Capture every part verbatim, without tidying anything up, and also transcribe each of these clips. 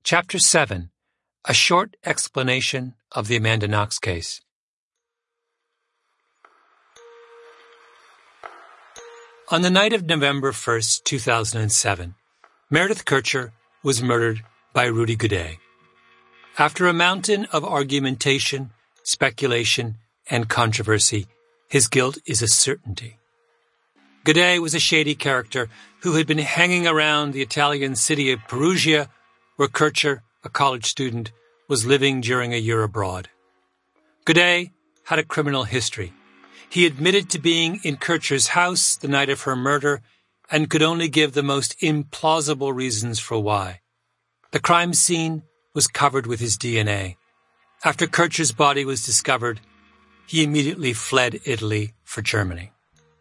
Chapter seven. A short explanation of the Amanda Knox case. On the night of November first, two thousand seven, Meredith Kercher was murdered by Rudy Guede. After a mountain of argumentation, speculation, and controversy, his guilt is a certainty. Guede was a shady character who had been hanging around the Italian city of Perugia, where Kercher, a college student, was living during a year abroad. Guede had a criminal history. He admitted to being in Kercher's house the night of her murder and could only give the most implausible reasons for why. The crime scene was covered with his D N A. After Kercher's body was discovered, he immediately fled Italy for Germany.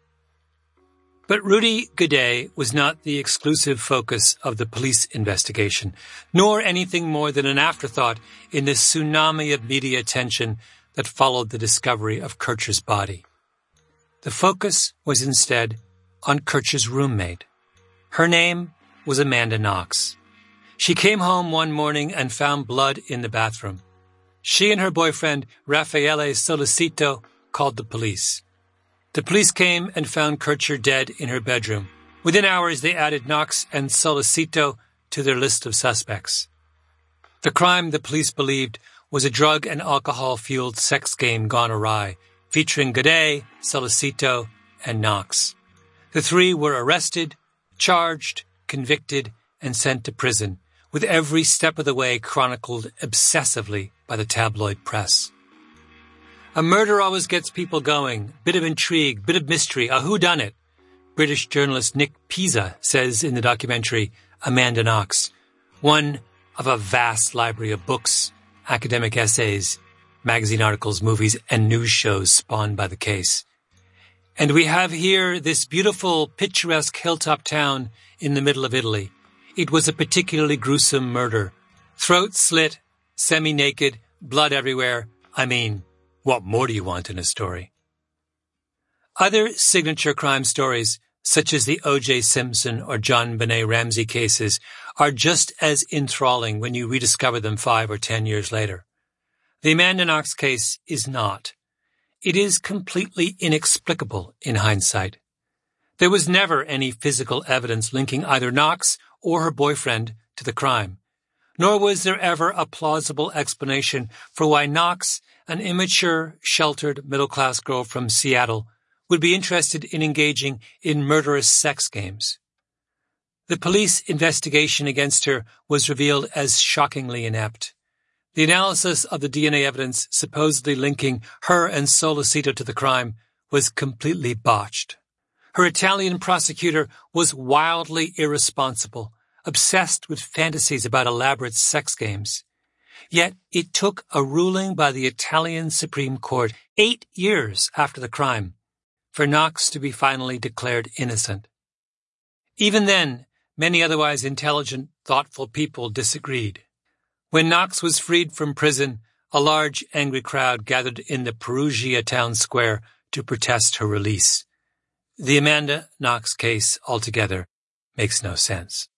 But Rudy Guede was not the exclusive focus of the police investigation, nor anything more than an afterthought in the tsunami of media attention that followed the discovery of Kercher's body. The focus was instead on Kercher's roommate. Her name was Amanda Knox. She came home one morning and found blood in the bathroom. She and her boyfriend, Raffaele Solicito, called the police. The police came and found Kercher dead in her bedroom. Within hours, they added Knox and Solicito to their list of suspects. The crime, the police believed, was a drug and alcohol-fueled sex game gone awry, featuring Guede, Solicito, and Knox. The three were arrested, charged, convicted, and sent to prison, with every step of the way chronicled obsessively by the tabloid press. A murder always gets people going. Bit of intrigue, bit of mystery, a whodunit. British journalist Nick Pisa says in the documentary Amanda Knox, one of a vast library of books, academic essays, magazine articles, movies, and news shows spawned by the case. And we have here this beautiful, picturesque hilltop town in the middle of Italy. It was a particularly gruesome murder. Throat slit, semi-naked, blood everywhere. I mean, what more do you want in a story? Other signature crime stories, such as the O J Simpson or John Benet Ramsey cases, are just as enthralling when you rediscover them five or ten years later. The Amanda Knox case is not. It is completely inexplicable in hindsight. There was never any physical evidence linking either Knox or her boyfriend to the crime, nor was there ever a plausible explanation for why Knox, an immature, sheltered, middle-class girl from Seattle, would be interested in engaging in murderous sex games. The police investigation against her was revealed as shockingly inept. The analysis of the D N A evidence supposedly linking her and Solicito to the crime was completely botched. Her Italian prosecutor was wildly irresponsible, obsessed with fantasies about elaborate sex games. Yet it took a ruling by the Italian Supreme Court eight years after the crime for Knox to be finally declared innocent. Even then, many otherwise intelligent, thoughtful people disagreed. When Knox was freed from prison, a large, angry crowd gathered in the Perugia town square to protest her release. The Amanda Knox case altogether makes no sense.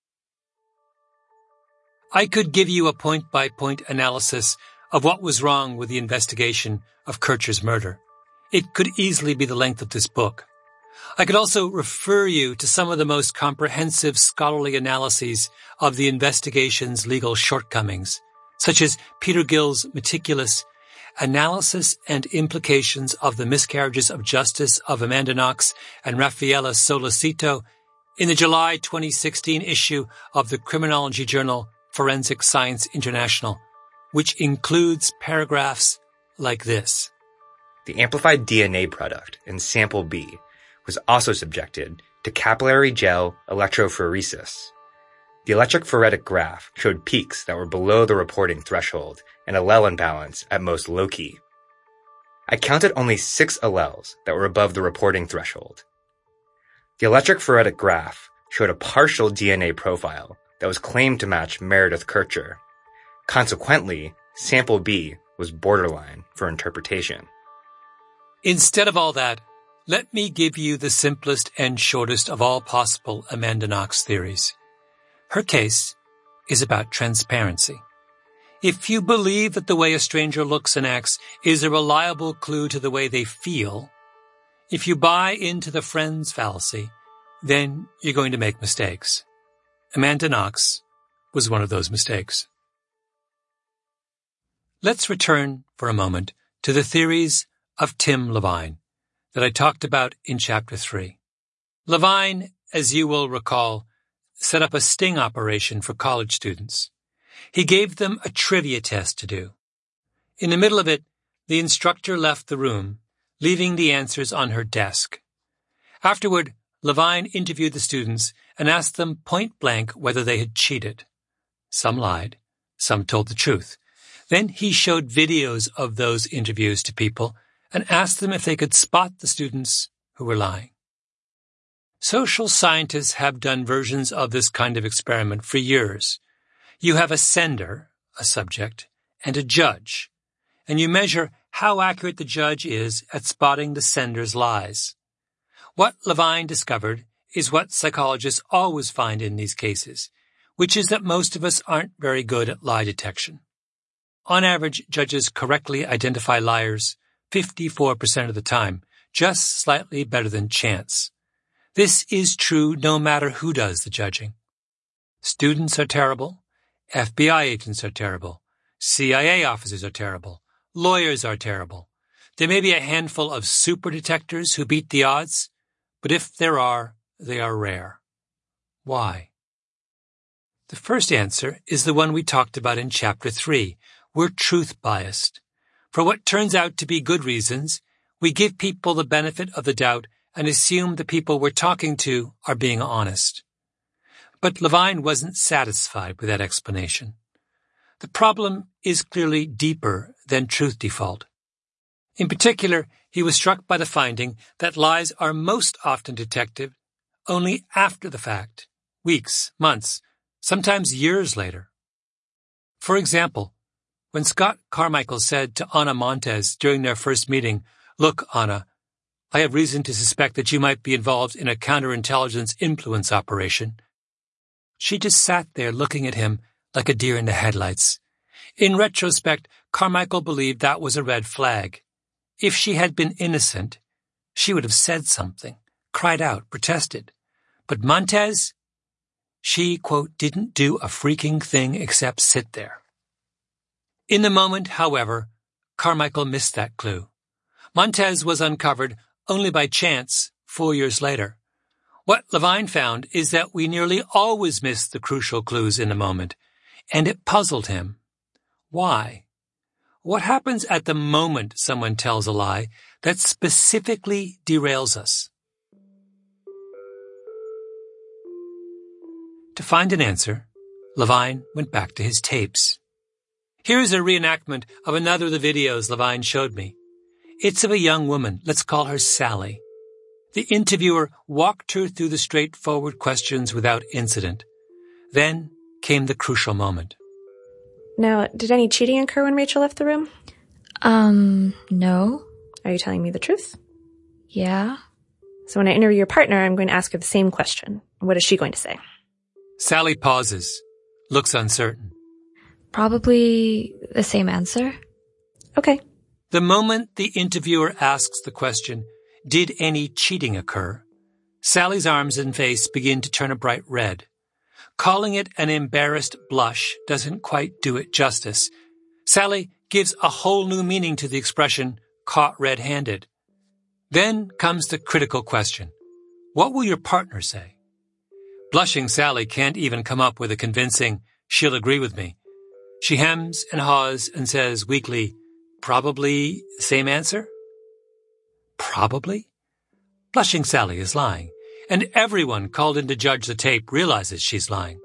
I could give you a point-by-point analysis of what was wrong with the investigation of Kercher's murder. It could easily be the length of this book. I could also refer you to some of the most comprehensive scholarly analyses of the investigation's legal shortcomings, such as Peter Gill's meticulous analysis and implications of the miscarriages of justice of Amanda Knox and Raffaele Solicito in the July twenty sixteen issue of the criminology journal Forensic Science International, which includes paragraphs like this. The amplified D N A product in sample B was also subjected to capillary gel electrophoresis. The electrophoretic graph showed peaks that were below the reporting threshold and allele imbalance at most low-key. I counted only six alleles that were above the reporting threshold. The electrophoretic graph showed a partial D N A profile that was claimed to match Meredith Kercher. Consequently, sample B was borderline for interpretation. Instead of all that, let me give you the simplest and shortest of all possible Amanda Knox theories. Her case is about transparency. If you believe that the way a stranger looks and acts is a reliable clue to the way they feel, if you buy into the friends fallacy, then you're going to make mistakes. Amanda Knox was one of those mistakes. Let's return for a moment to the theories of Tim Levine that I talked about in Chapter three. Levine, as you will recall, set up a sting operation for college students. He gave them a trivia test to do. In the middle of it, the instructor left the room, leaving the answers on her desk. Afterward, Levine interviewed the students and asked them point blank whether they had cheated. Some lied, some told the truth. Then he showed videos of those interviews to people and asked them if they could spot the students who were lying. Social scientists have done versions of this kind of experiment for years. You have a sender, a subject, and a judge, and you measure how accurate the judge is at spotting the sender's lies. What Levine discovered is what psychologists always find in these cases, which is that most of us aren't very good at lie detection. On average, judges correctly identify liars fifty-four percent of the time, just slightly better than chance. This is true no matter who does the judging. Students are terrible. F B I agents are terrible. C I A officers are terrible. Lawyers are terrible. There may be a handful of super detectors who beat the odds, but if there are, they are rare. Why? The first answer is the one we talked about in Chapter three. We're truth-biased. For what turns out to be good reasons, we give people the benefit of the doubt and assume the people we're talking to are being honest. But Levine wasn't satisfied with that explanation. The problem is clearly deeper than truth default. In particular, he was struck by the finding that lies are most often detected only after the fact, weeks, months, sometimes years later. For example, when Scott Carmichael said to Ana Montes during their first meeting, "Look, Ana, I have reason to suspect that you might be involved in a counterintelligence influence operation," she just sat there looking at him like a deer in the headlights. In retrospect, Carmichael believed that was a red flag. If she had been innocent, she would have said something, cried out, protested. But Montes, she, quote, didn't do a freaking thing except sit there. In the moment, however, Carmichael missed that clue. Montes was uncovered only by chance four years later. What Levine found is that we nearly always miss the crucial clues in the moment, and it puzzled him. Why? What happens at the moment someone tells a lie that specifically derails us? To find an answer, Levine went back to his tapes. Here's a reenactment of another of the videos Levine showed me. It's of a young woman. Let's call her Sally. The interviewer walked her through the straightforward questions without incident. Then came the crucial moment. Now, did any cheating occur when Rachel left the room? Um, no. Are you telling me the truth? Yeah. So when I interview your partner, I'm going to ask her the same question. What is she going to say? Sally pauses, looks uncertain. Probably the same answer. Okay. The moment the interviewer asks the question, "Did any cheating occur?" Sally's arms and face begin to turn a bright red. Calling it an embarrassed blush doesn't quite do it justice. Sally gives a whole new meaning to the expression, caught red-handed. Then comes the critical question. What will your partner say? Blushing Sally can't even come up with a convincing, "She'll agree with me." She hems and haws and says weakly, "Probably same answer?" Probably? Blushing Sally is lying, and everyone called in to judge the tape realizes she's lying.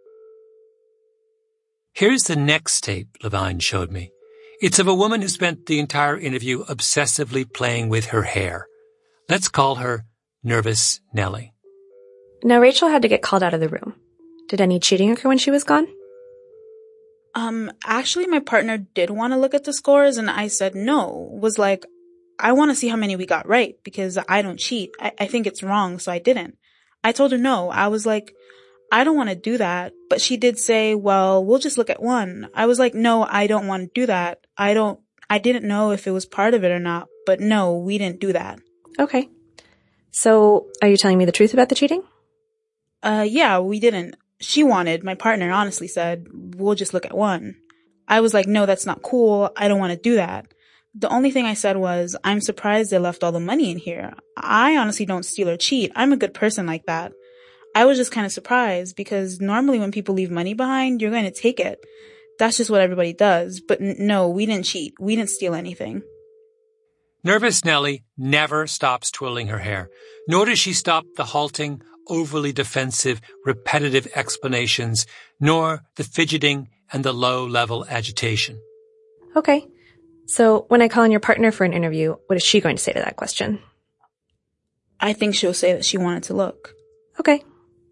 Here's the next tape Levine showed me. It's of a woman who spent the entire interview obsessively playing with her hair. Let's call her Nervous Nellie. Now, Rachel had to get called out of the room. Did any cheating occur when she was gone? Um, actually, my partner did want to look at the scores, and I said no. Was like, I want to see how many we got right, because I don't cheat. I, I think it's wrong, so I didn't. I told her no. I was like, I don't want to do that. But she did say, well, we'll just look at one. I was like, no, I don't want to do that. I don't, I didn't know if it was part of it or not, but no, we didn't do that. Okay. So are you telling me the truth about the cheating? Uh, yeah, we didn't. She wanted, my partner honestly said, we'll just look at one. I was like, no, that's not cool. I don't want to do that. The only thing I said was, I'm surprised they left all the money in here. I honestly don't steal or cheat. I'm a good person like that. I was just kind of surprised because normally when people leave money behind, you're going to take it. That's just what everybody does. But n- no, we didn't cheat. We didn't steal anything. Nervous Nellie never stops twirling her hair, nor does she stop the halting, overly defensive, repetitive explanations, nor the fidgeting and the low-level agitation. Okay. So when I call in your partner for an interview, what is she going to say to that question? I think she'll say that she wanted to look. Okay.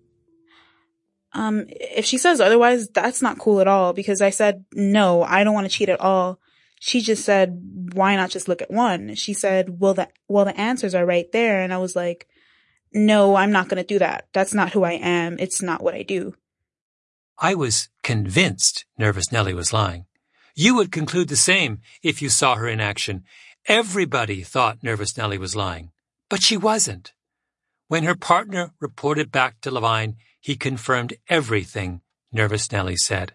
Um, if she says otherwise, that's not cool at all because I said, no, I don't want to cheat at all. She just said, why not just look at one? She said, well, the, well, the answers are right there. And I was like, no, I'm not going to do that. That's not who I am. It's not what I do. I was convinced Nervous Nellie was lying. You would conclude the same if you saw her in action. Everybody thought Nervous Nellie was lying, but she wasn't. When her partner reported back to Levine, he confirmed everything Nervous Nellie said.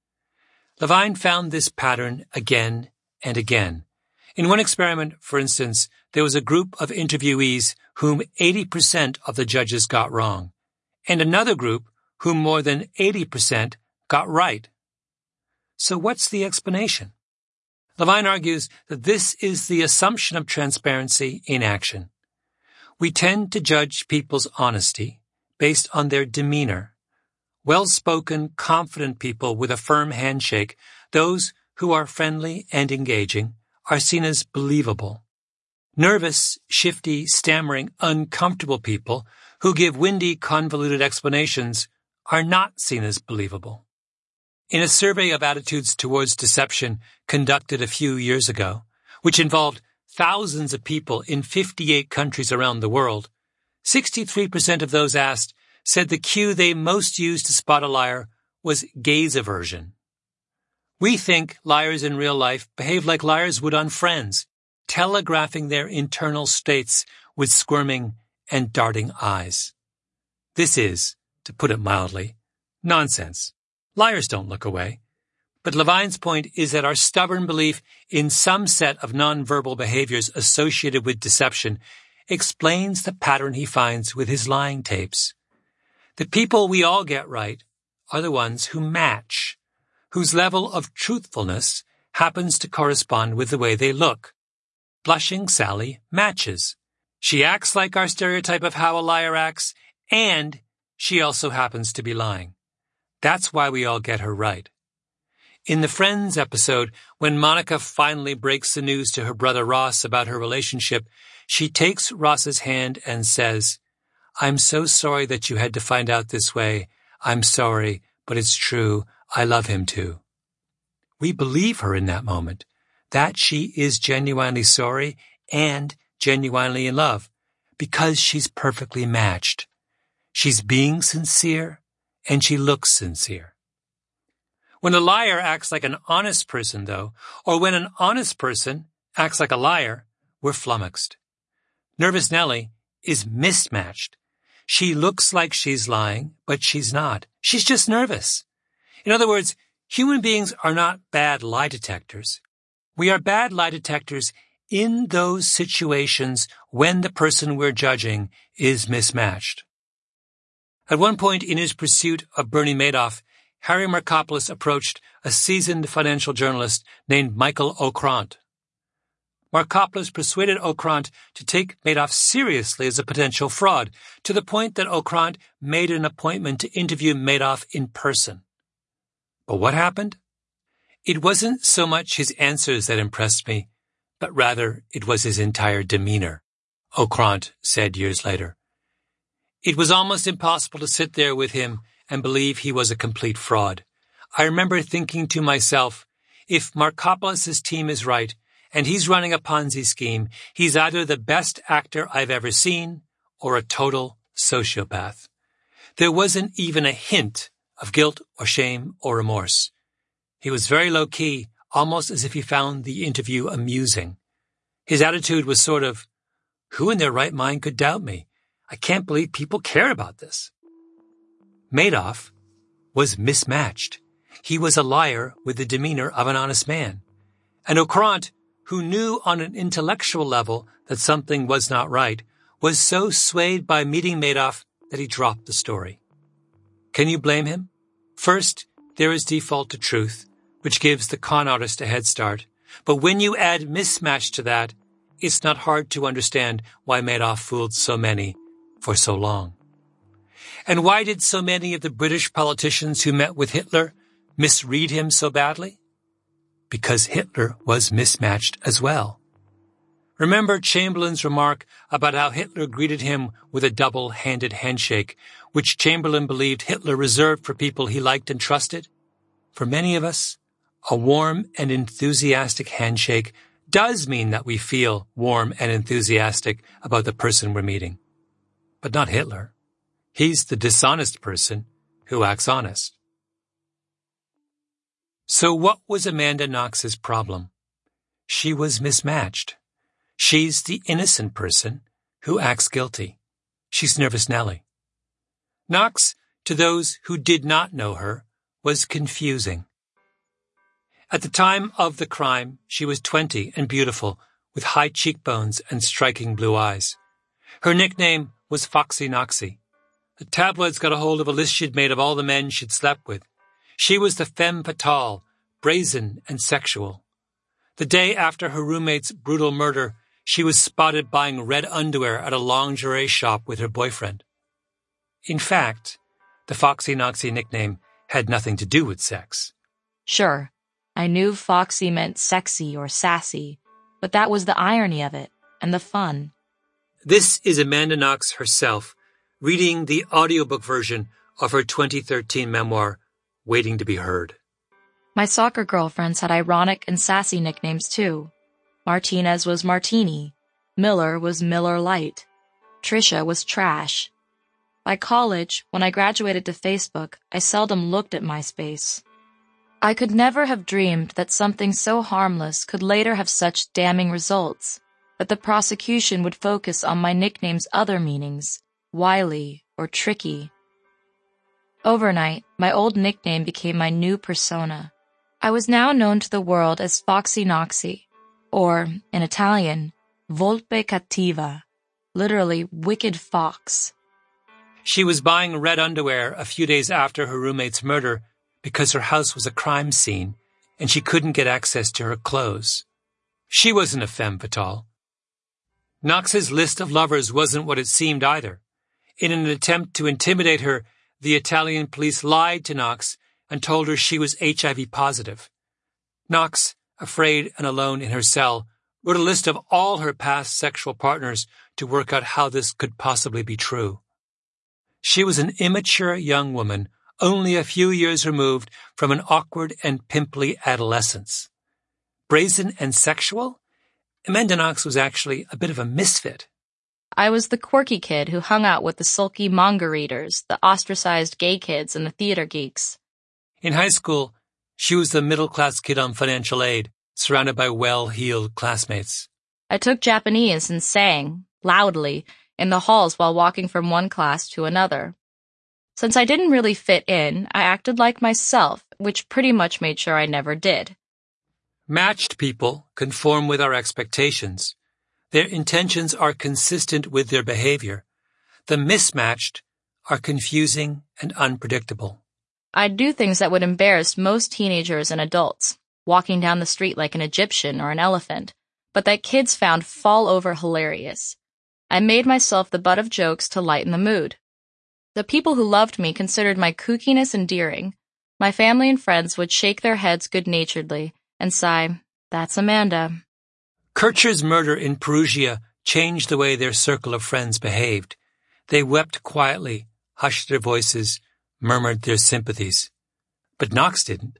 Levine found this pattern again and again. In one experiment, for instance, there was a group of interviewees whom eighty percent of the judges got wrong, and another group whom more than eighty percent got right. So what's the explanation? Levine argues that this is the assumption of transparency in action. We tend to judge people's honesty based on their demeanor. Well-spoken, confident people with a firm handshake, those who are friendly and engaging, are seen as believable. Nervous, shifty, stammering, uncomfortable people who give windy, convoluted explanations are not seen as believable. In a survey of attitudes towards deception conducted a few years ago, which involved thousands of people in fifty-eight countries around the world, sixty-three percent of those asked said the cue they most used to spot a liar was gaze aversion. We think liars in real life behave like liars would on Friends, telegraphing their internal states with squirming and darting eyes. This is, to put it mildly, nonsense. Liars don't look away. But Levine's point is that our stubborn belief in some set of nonverbal behaviors associated with deception explains the pattern he finds with his lying tapes. The people we all get right are the ones who match, whose level of truthfulness happens to correspond with the way they look. Blushing Sally matches. She acts like our stereotype of how a liar acts, and she also happens to be lying. That's why we all get her right. In the Friends episode, when Monica finally breaks the news to her brother Ross about her relationship, she takes Ross's hand and says, "I'm so sorry that you had to find out this way. I'm sorry, but it's true. I love him too." We believe her in that moment, that she is genuinely sorry and genuinely in love, because she's perfectly matched. She's being sincere, and she looks sincere. When a liar acts like an honest person, though, or when an honest person acts like a liar, we're flummoxed. Nervous Nellie is mismatched. She looks like she's lying, but she's not. She's just nervous. In other words, human beings are not bad lie detectors. We are bad lie detectors in those situations when the person we're judging is mismatched. At one point in his pursuit of Bernie Madoff, Harry Markopolos approached a seasoned financial journalist named Michael Ockrent. Markopolos persuaded Ockrent to take Madoff seriously as a potential fraud, to the point that Ockrent made an appointment to interview Madoff in person. But what happened? It wasn't so much his answers that impressed me, but rather it was his entire demeanor, Ockrent said years later. It was almost impossible to sit there with him and believe he was a complete fraud. I remember thinking to myself, if Markopolos' team is right, and he's running a Ponzi scheme, he's either the best actor I've ever seen or a total sociopath. There wasn't even a hint of guilt or shame or remorse. He was very low-key, almost as if he found the interview amusing. His attitude was sort of, who in their right mind could doubt me? I can't believe people care about this. Madoff was mismatched. He was a liar with the demeanor of an honest man. And Ockrent, who knew on an intellectual level that something was not right, was so swayed by meeting Madoff that he dropped the story. Can you blame him? First, there is default to truth, which gives the con artist a head start. But when you add mismatch to that, it's not hard to understand why Madoff fooled so many for so long. And why did so many of the British politicians who met with Hitler misread him so badly? Because Hitler was mismatched as well. Remember Chamberlain's remark about how Hitler greeted him with a double-handed handshake, which Chamberlain believed Hitler reserved for people he liked and trusted? For many of us, a warm and enthusiastic handshake does mean that we feel warm and enthusiastic about the person we're meeting. But not Hitler. He's the dishonest person who acts honest. So what was Amanda Knox's problem? She was mismatched. She's the innocent person who acts guilty. She's Nervous Nellie. Knox, to those who did not know her, was confusing. At the time of the crime, she was twenty and beautiful, with high cheekbones and striking blue eyes. Her nickname was Foxy Knoxy. The tabloids got a hold of a list she'd made of all the men she'd slept with. She was the femme fatale, brazen and sexual. The day after her roommate's brutal murder, she was spotted buying red underwear at a lingerie shop with her boyfriend. In fact, the Foxy Knoxy nickname had nothing to do with sex. Sure, I knew foxy meant sexy or sassy, but that was the irony of it, and the fun. This is Amanda Knox herself, reading the audiobook version of her twenty thirteen memoir, Waiting to be Heard. My soccer girlfriends had ironic and sassy nicknames too. Martinez was Martini. Miller was Miller Lite. Trisha was Trash. By college, when I graduated to Facebook, I seldom looked at MySpace. I could never have dreamed that something so harmless could later have such damning results, that the prosecution would focus on my nickname's other meanings, wily or tricky. Overnight, my old nickname became my new persona. I was now known to the world as Foxy Knoxy, or, in Italian, Volpe Cattiva, literally wicked fox. She was buying red underwear a few days after her roommate's murder because her house was a crime scene and she couldn't get access to her clothes. She wasn't a femme fatale. Knox's list of lovers wasn't what it seemed either. In an attempt to intimidate her, the Italian police lied to Knox and told her she was H I V positive. Knox, afraid and alone in her cell, wrote a list of all her past sexual partners to work out how this could possibly be true. She was an immature young woman, only a few years removed from an awkward and pimply adolescence. Brazen and sexual? Amanda Knox was actually a bit of a misfit. I was the quirky kid who hung out with the sulky manga readers, the ostracized gay kids, and the theater geeks. In high school, she was the middle-class kid on financial aid, surrounded by well-heeled classmates. I took Japanese and sang, loudly, in the halls while walking from one class to another. Since I didn't really fit in, I acted like myself, which pretty much made sure I never did. Matched people conform with our expectations. Their intentions are consistent with their behavior. The mismatched are confusing and unpredictable. I'd do things that would embarrass most teenagers and adults, walking down the street like an Egyptian or an elephant, but that kids found fall over hilarious. I made myself the butt of jokes to lighten the mood. The people who loved me considered my kookiness endearing. My family and friends would shake their heads good-naturedly and sigh, "That's Amanda." Kircher's murder in Perugia changed the way their circle of friends behaved. They wept quietly, hushed their voices, murmured their sympathies. But Knox didn't.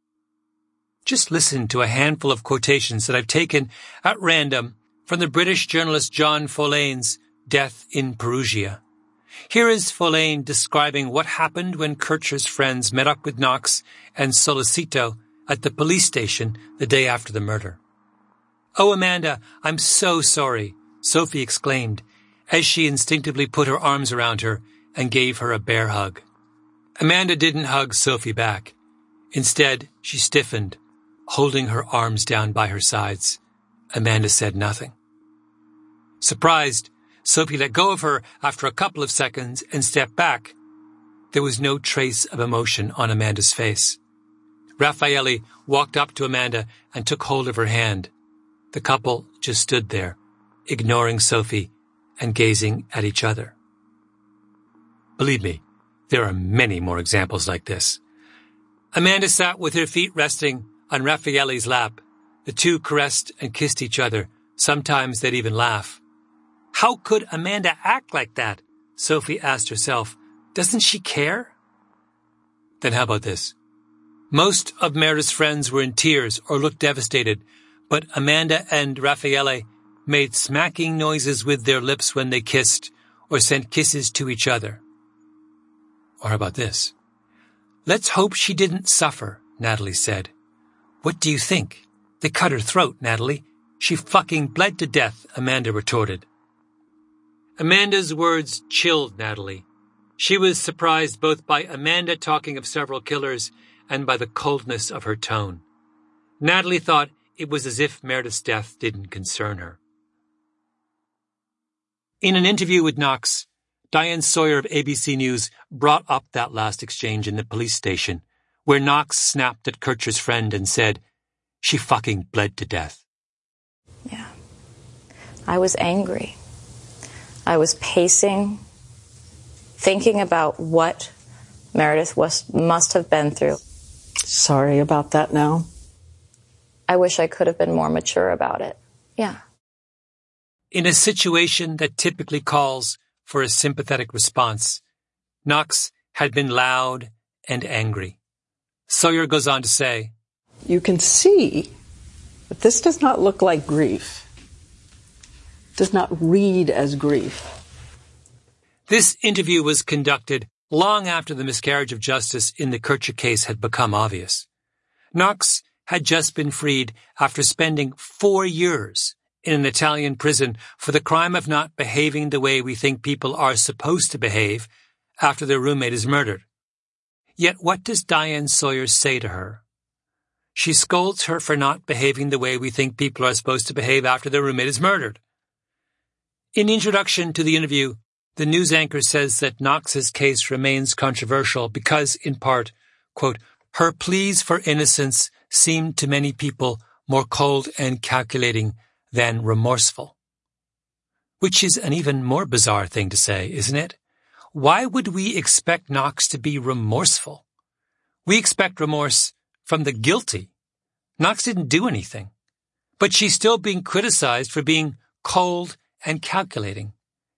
Just listen to a handful of quotations that I've taken at random from the British journalist John Follayne's Death in Perugia. Here is Folane describing what happened when Kircher's friends met up with Knox and Solicito at the police station the day after the murder. "Oh, Amanda, I'm so sorry," Sophie exclaimed as she instinctively put her arms around her and gave her a bear hug. Amanda didn't hug Sophie back. Instead, she stiffened, holding her arms down by her sides. Amanda said nothing. Surprised, Sophie let go of her after a couple of seconds and stepped back. There was no trace of emotion on Amanda's face. Raffaele walked up to Amanda and took hold of her hand. The couple just stood there, ignoring Sophie and gazing at each other. Believe me, there are many more examples like this. Amanda sat with her feet resting on Raffaele's lap. The two caressed and kissed each other. Sometimes they'd even laugh. How could Amanda act like that? Sophie asked herself. Doesn't she care? Then how about this? Most of Meredith's friends were in tears or looked devastated, but Amanda and Raffaele made smacking noises with their lips when they kissed or sent kisses to each other. Or how about this? Let's hope she didn't suffer, Natalie said. What do you think? They cut her throat, Natalie. She fucking bled to death, Amanda retorted. Amanda's words chilled Natalie. She was surprised both by Amanda talking of several killers and by the coldness of her tone. Natalie thought it was as if Meredith's death didn't concern her. In an interview with Knox, Diane Sawyer of A B C News brought up that last exchange in the police station, where Knox snapped at Kircher's friend and said, "She fucking bled to death." Yeah. I was angry. I was pacing, thinking about what Meredith was, must have been through. Sorry about that now. I wish I could have been more mature about it. Yeah. In a situation that typically calls for a sympathetic response, Knox had been loud and angry. Sawyer goes on to say, You can see that this does not look like grief. Does not read as grief. This interview was conducted long after the miscarriage of justice in the Kircher case had become obvious. Knox had just been freed after spending four years in an Italian prison for the crime of not behaving the way we think people are supposed to behave after their roommate is murdered. Yet what does Diane Sawyer say to her? She scolds her for not behaving the way we think people are supposed to behave after their roommate is murdered. In the introduction to the interview, the news anchor says that Knox's case remains controversial because, in part, quote, her pleas for innocence seemed to many people more cold and calculating than remorseful. Which is an even more bizarre thing to say, isn't it? Why would we expect Knox to be remorseful? We expect remorse from the guilty. Knox didn't do anything, but she's still being criticized for being cold and calculating.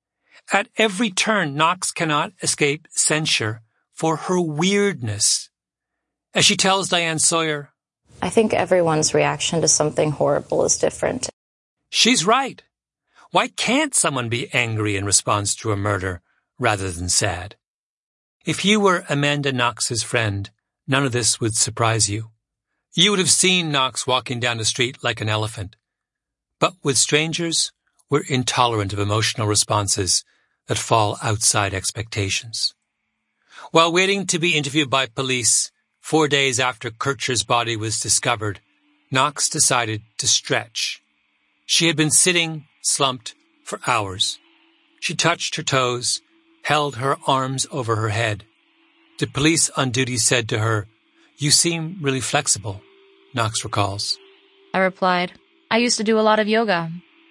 At every turn, Knox cannot escape censure for her weirdness. As she tells Diane Sawyer, I think everyone's reaction to something horrible is different. She's right. Why can't someone be angry in response to a murder rather than sad? If you were Amanda Knox's friend, none of this would surprise you. You would have seen Knox walking down the street like an elephant. But with strangers, we're intolerant of emotional responses that fall outside expectations. While waiting to be interviewed by police four days after Kircher's body was discovered, Knox decided to stretch. She had been sitting, slumped, for hours. She touched her toes, held her arms over her head. The police on duty said to her, You seem really flexible, Knox recalls. I replied, I used to do a lot of yoga.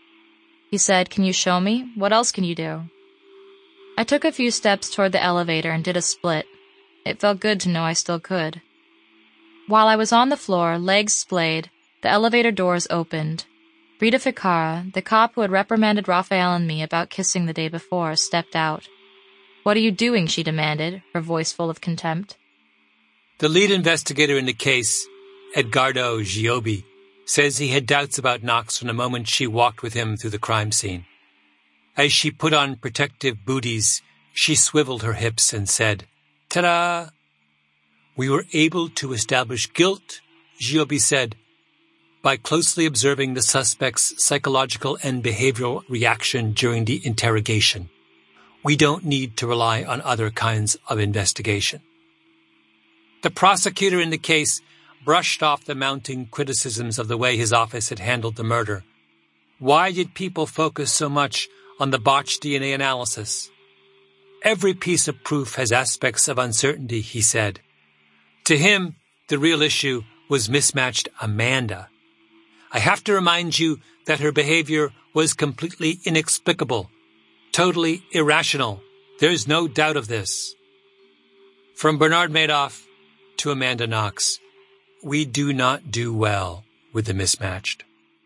He said, Can you show me? What else can you do? I took a few steps toward the elevator and did a split. It felt good to know I still could. While I was on the floor, legs splayed, the elevator doors opened. Rita Ficara, the cop who had reprimanded Raphael and me about kissing the day before, stepped out. What are you doing? She demanded, her voice full of contempt. The lead investigator in the case, Edgardo Giobbi, says he had doubts about Knox from the moment she walked with him through the crime scene. As she put on protective booties, She swiveled her hips and said, "Ta-da!" "We were able to establish guilt," Giobbe said, "by closely observing the suspect's psychological and behavioral reaction during the interrogation. We don't need to rely on other kinds of investigation." The prosecutor in the case brushed off the mounting criticisms of the way his office had handled the murder. Why did people focus so much on the botched D N A analysis? Every piece of proof has aspects of uncertainty, he said. To him, the real issue was mismatched Amanda. I have to remind you that her behavior was completely inexplicable, totally irrational. There's no doubt of this. From Bernard Madoff to Amanda Knox, we do not do well with the mismatched.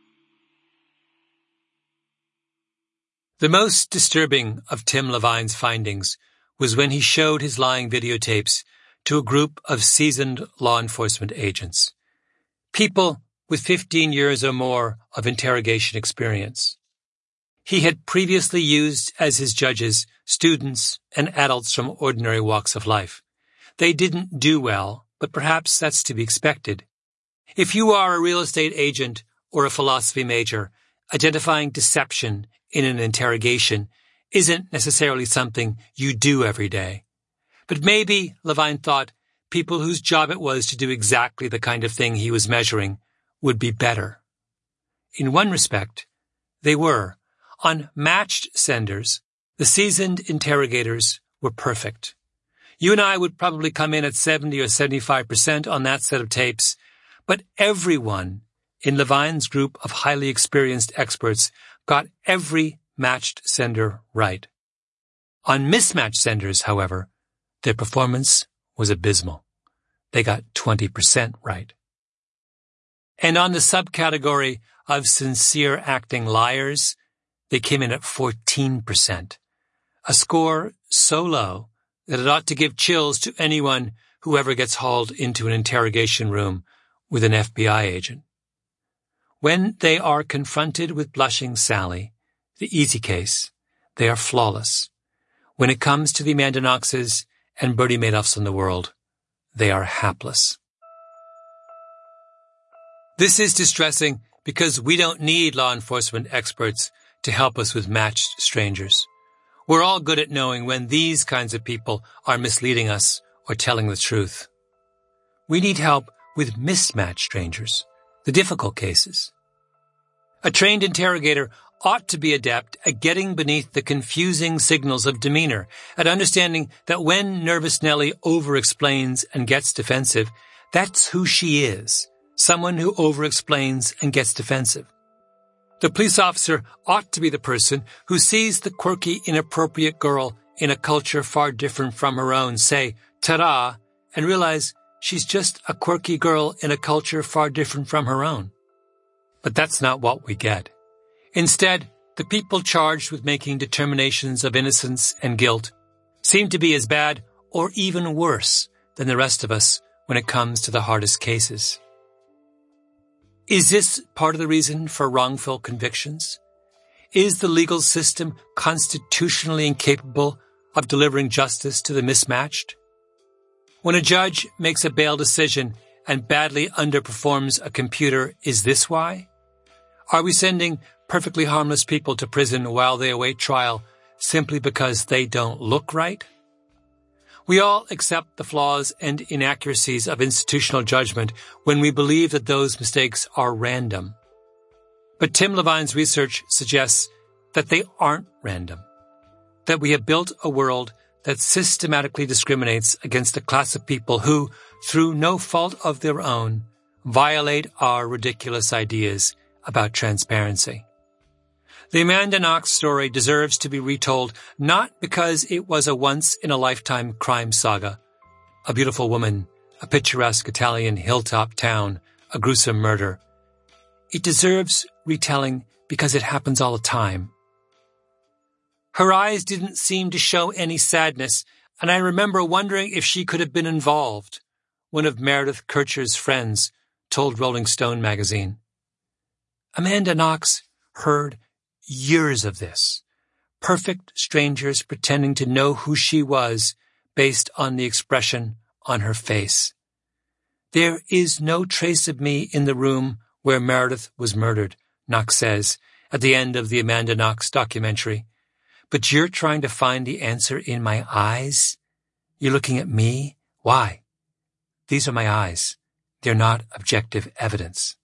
The most disturbing of Tim Levine's findings was when he showed his lying videotapes to a group of seasoned law enforcement agents, people with fifteen years or more of interrogation experience. He had previously used as his judges students and adults from ordinary walks of life. They didn't do well, but perhaps that's to be expected. If you are a real estate agent or a philosophy major, identifying deception in an interrogation isn't necessarily something you do every day. But maybe, Levine thought, people whose job it was to do exactly the kind of thing he was measuring would be better. In one respect, they were. On matched senders, the seasoned interrogators were perfect. You and I would probably come in at seventy or seventy-five percent on that set of tapes, but everyone in Levine's group of highly experienced experts got every matched sender right. On mismatched senders, however, their performance was abysmal. They got twenty percent right. And on the subcategory of sincere acting liars, they came in at fourteen percent, a score so low that it ought to give chills to anyone who ever gets hauled into an interrogation room with an F B I agent. When they are confronted with blushing Sally, the easy case, they are flawless. When it comes to the Amanda Knoxes and Bernie Madoffs in the world, they are hapless. This is distressing because we don't need law enforcement experts to help us with matched strangers. We're all good at knowing when these kinds of people are misleading us or telling the truth. We need help with mismatched strangers, the difficult cases. A trained interrogator ought to be adept at getting beneath the confusing signals of demeanor, at understanding that when Nervous Nellie over-explains and gets defensive, that's who she is, someone who over-explains and gets defensive. The police officer ought to be the person who sees the quirky, inappropriate girl in a culture far different from her own say, ta-da, and realize she's just a quirky girl in a culture far different from her own. But that's not what we get. Instead, the people charged with making determinations of innocence and guilt seem to be as bad or even worse than the rest of us when it comes to the hardest cases. Is this part of the reason for wrongful convictions? Is the legal system constitutionally incapable of delivering justice to the mismatched? When a judge makes a bail decision and badly underperforms a computer, is this why? Are we sending perfectly harmless people to prison while they await trial simply because they don't look right? We all accept the flaws and inaccuracies of institutional judgment when we believe that those mistakes are random. But Tim Levine's research suggests that they aren't random, that we have built a world that systematically discriminates against a class of people who, through no fault of their own, violate our ridiculous ideas about transparency. The Amanda Knox story deserves to be retold not because it was a once-in-a-lifetime crime saga, a beautiful woman, a picturesque Italian hilltop town, a gruesome murder. It deserves retelling because it happens all the time. Her eyes didn't seem to show any sadness, and I remember wondering if she could have been involved, one of Meredith Kercher's friends told Rolling Stone magazine. Amanda Knox heard years of this, perfect strangers pretending to know who she was based on the expression on her face. There is no trace of me in the room where Meredith was murdered, Knox says at the end of the Amanda Knox documentary. But you're trying to find the answer in my eyes? You're looking at me? Why? These are my eyes. They're not objective evidence.